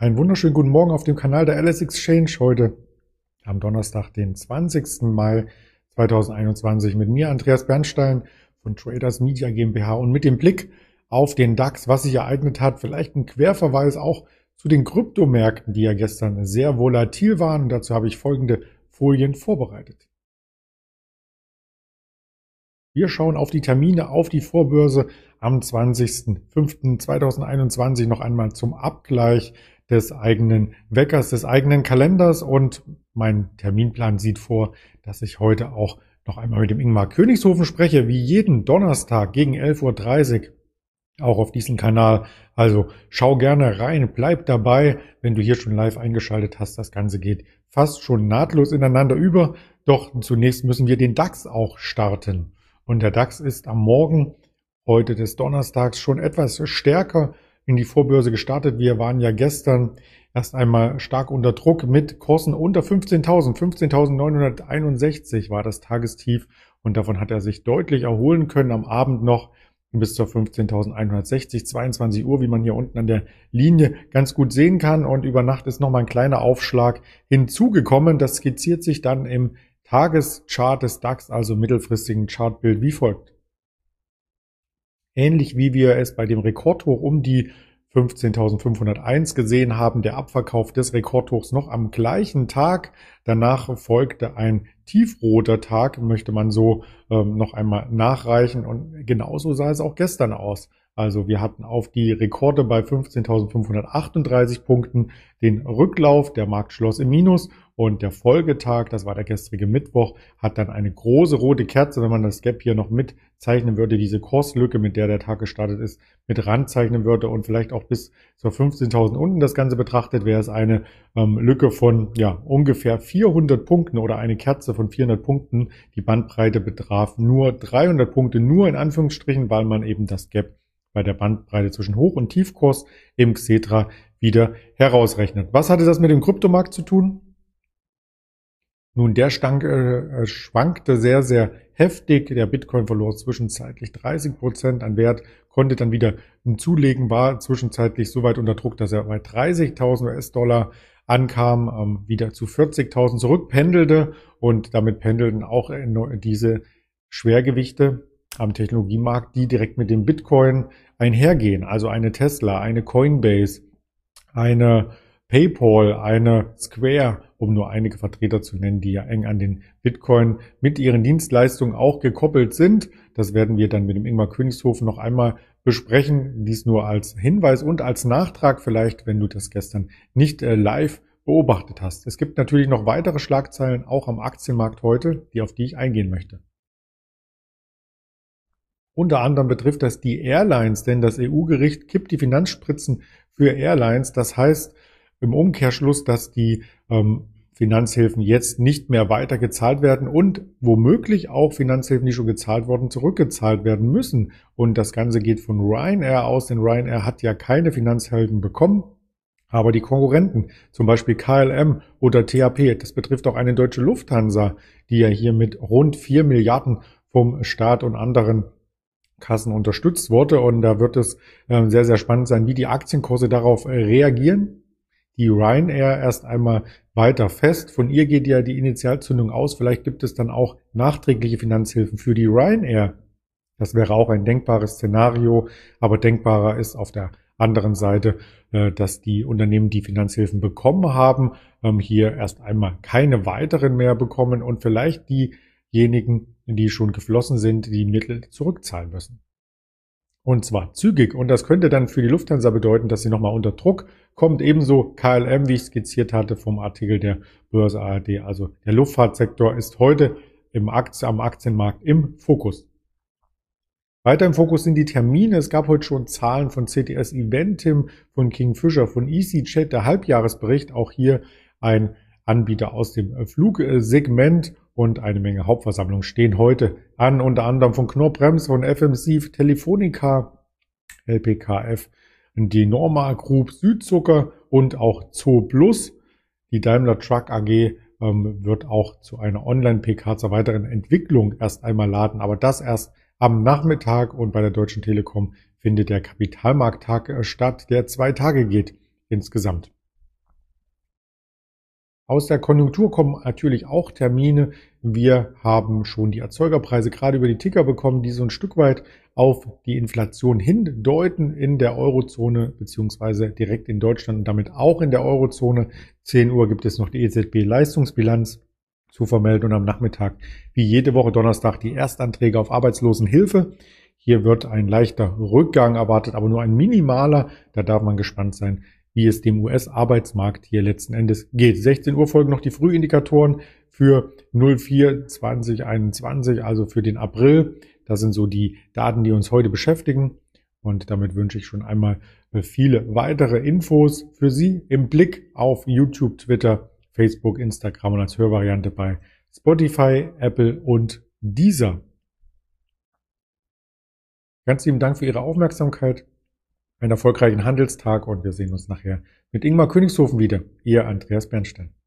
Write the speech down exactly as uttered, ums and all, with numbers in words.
Einen wunderschönen guten Morgen auf dem Kanal der Alice Exchange heute am Donnerstag, den zwanzigsten Mai zweitausendeinundzwanzig mit mir, Andreas Bernstein von Traders Media GmbH und mit dem Blick auf den DAX, was sich ereignet hat, vielleicht ein Querverweis auch zu den Kryptomärkten, die ja gestern sehr volatil waren, und dazu habe ich folgende Folien vorbereitet. Wir schauen auf die Termine, auf die Vorbörse am zwanzigsten fünften zweitausendeinundzwanzig noch einmal zum Abgleich des eigenen Weckers, des eigenen Kalenders, und mein Terminplan sieht vor, dass ich heute auch noch einmal mit dem Ingmar Königshofen spreche, wie jeden Donnerstag gegen elf Uhr dreißig, auch auf diesem Kanal. Also schau gerne rein, bleib dabei, wenn du hier schon live eingeschaltet hast. Das Ganze geht fast schon nahtlos ineinander über, doch zunächst müssen wir den DAX auch starten. Und der DAX ist am Morgen heute des Donnerstags schon etwas stärker in die Vorbörse gestartet. Wir waren ja gestern erst einmal stark unter Druck mit Kursen unter fünfzehntausend. fünfzehntausendneunhunderteinundsechzig war das Tagestief, und davon hat er sich deutlich erholen können. Am Abend noch bis zur fünfzehntausendeinhundertsechzig, zweiundzwanzig Uhr, wie man hier unten an der Linie ganz gut sehen kann. Und über Nacht ist nochmal ein kleiner Aufschlag hinzugekommen. Das skizziert sich dann im Tageschart des DAX, also mittelfristigen Chartbild, wie folgt. Ähnlich wie wir es bei dem Rekordhoch um die fünfzehntausendfünfhunderteins gesehen haben, der Abverkauf des Rekordhochs noch am gleichen Tag. Danach folgte ein tiefroter Tag, möchte man so ähm, noch einmal nachreichen, und genauso sah es auch gestern aus. Also wir hatten auf die Rekorde bei fünfzehntausendfünfhundertachtunddreißig Punkten den Rücklauf, der Markt schloss im Minus, und der Folgetag, das war der gestrige Mittwoch, hat dann eine große rote Kerze, wenn man das Gap hier noch mitzeichnen würde, diese Kurslücke, mit der der Tag gestartet ist, mit ranzeichnen würde und vielleicht auch bis zur fünfzehntausend unten das Ganze betrachtet, wäre es eine ähm, Lücke von ja ungefähr vierhundert Punkten oder eine Kerze von vierhundert Punkten. Die Bandbreite betraf nur dreihundert Punkte, nur in Anführungsstrichen, weil man eben das Gap bei der Bandbreite zwischen Hoch- und Tiefkurs im Xetra wieder herausrechnet. Was hatte das mit dem Kryptomarkt zu tun? Nun, der stank, äh, schwankte sehr, sehr heftig. Der Bitcoin verlor zwischenzeitlich dreißig Prozent an Wert, konnte dann wieder zulegen, war zwischenzeitlich so weit unter Druck, dass er bei dreißigtausend U S-Dollar ankam, ähm, wieder zu vierzigtausend zurückpendelte, und damit pendelten auch diese Schwergewichte am Technologiemarkt, die direkt mit dem Bitcoin einhergehen. Also eine Tesla, eine Coinbase, eine PayPal, eine Square, um nur einige Vertreter zu nennen, die ja eng an den Bitcoin mit ihren Dienstleistungen auch gekoppelt sind. Das werden wir dann mit dem Ingmar Königshofen noch einmal besprechen. Dies nur als Hinweis und als Nachtrag vielleicht, wenn du das gestern nicht äh, live beobachtet hast. Es gibt natürlich noch weitere Schlagzeilen, auch am Aktienmarkt heute, die auf die ich eingehen möchte. Unter anderem betrifft das die Airlines, denn das E U-Gericht kippt die Finanzspritzen für Airlines. Das heißt im Umkehrschluss, dass die ähm, Finanzhilfen jetzt nicht mehr weiter gezahlt werden und womöglich auch Finanzhilfen, die schon gezahlt wurden, zurückgezahlt werden müssen. Und das Ganze geht von Ryanair aus, denn Ryanair hat ja keine Finanzhilfen bekommen. Aber die Konkurrenten, zum Beispiel K L M oder T H P, das betrifft auch eine deutsche Lufthansa, die ja hier mit rund vier Milliarden vom Staat und anderen Kassen unterstützt wurde. Und da wird es äh, sehr, sehr spannend sein, wie die Aktienkurse darauf äh, reagieren. Die Ryanair erst einmal weiter fest. Von ihr geht ja die Initialzündung aus. Vielleicht gibt es dann auch nachträgliche Finanzhilfen für die Ryanair. Das wäre auch ein denkbares Szenario. Aber denkbarer ist auf der anderen Seite, äh, dass die Unternehmen, die Finanzhilfen bekommen haben, ähm, hier erst einmal keine weiteren mehr bekommen und vielleicht diejenigen, die schon geflossen sind, die Mittel zurückzahlen müssen. Und zwar zügig. Und das könnte dann für die Lufthansa bedeuten, dass sie nochmal unter Druck kommt. Ebenso K L M, wie ich skizziert hatte vom Artikel der Börse A R D. Also der Luftfahrtsektor ist heute im Aktien, am Aktienmarkt im Fokus. Weiter im Fokus sind die Termine. Es gab heute schon Zahlen von C T S Eventim, von Kingfisher, von EasyJet, der Halbjahresbericht. Auch hier ein Anbieter aus dem Flugsegment, und eine Menge Hauptversammlungen stehen heute an, unter anderem von Knorr-Bremse, von F M C, Telefonica, L P K F, die Norma Group, Südzucker und auch Zooplus. Die Daimler Truck A G ähm, wird auch zu einer Online-P K zur weiteren Entwicklung erst einmal laden, aber das erst am Nachmittag, und bei der Deutschen Telekom findet der Kapitalmarkttag statt, der zwei Tage geht insgesamt. Aus der Konjunktur kommen natürlich auch Termine. Wir haben schon die Erzeugerpreise gerade über die Ticker bekommen, die so ein Stück weit auf die Inflation hindeuten in der Eurozone beziehungsweise direkt in Deutschland und damit auch in der Eurozone. zehn Uhr gibt es noch die E Z B-Leistungsbilanz zu vermelden und am Nachmittag wie jede Woche Donnerstag die Erstanträge auf Arbeitslosenhilfe. Hier wird ein leichter Rückgang erwartet, aber nur ein minimaler. Da darf man gespannt sein, wie es dem U S-Arbeitsmarkt hier letzten Endes geht. sechzehn Uhr folgen noch die Frühindikatoren für null vier zwanzig einundzwanzig, also für den April. Das sind so die Daten, die uns heute beschäftigen. Und damit wünsche ich schon einmal viele weitere Infos für Sie im Blick auf YouTube, Twitter, Facebook, Instagram und als Hörvariante bei Spotify, Apple und Deezer. Ganz lieben Dank für Ihre Aufmerksamkeit. Einen erfolgreichen Handelstag und wir sehen uns nachher mit Ingmar Königshofen wieder. Ihr Andreas Bernstein.